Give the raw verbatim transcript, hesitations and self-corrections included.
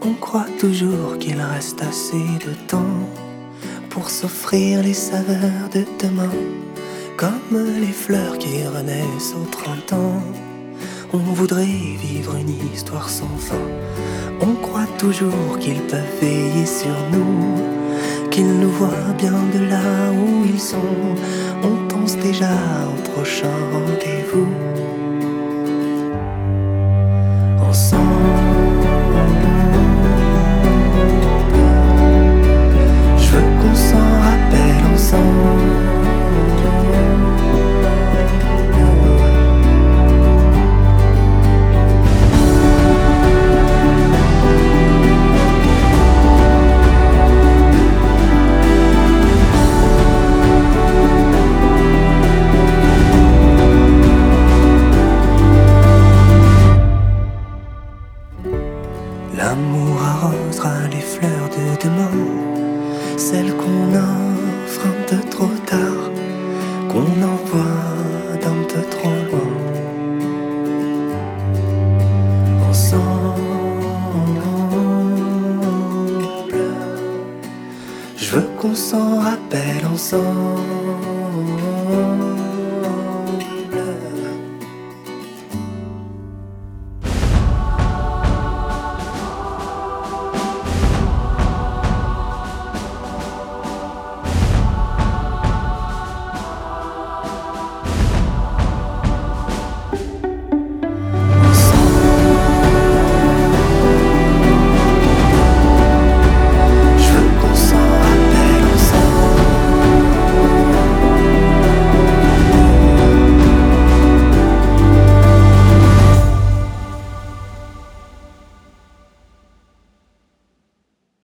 On croit toujours qu'il reste assez de temps pour s'offrir les saveurs de demain, comme les fleurs qui renaissent au printemps. On voudrait vivre une histoire sans fin. On croit toujours qu'ils peuvent veiller sur nous, qu'ils nous voient bien de là où ils sont. On pense déjà au prochain rendez-vous. Ensemble, je veux qu'on s'en rappelle ensemble. L'amour arrosera les fleurs de demain, celles qu'on offre un peu trop tard, qu'on envoie d'un peu trop loin. Ensemble, je veux qu'on s'en rappelle ensemble.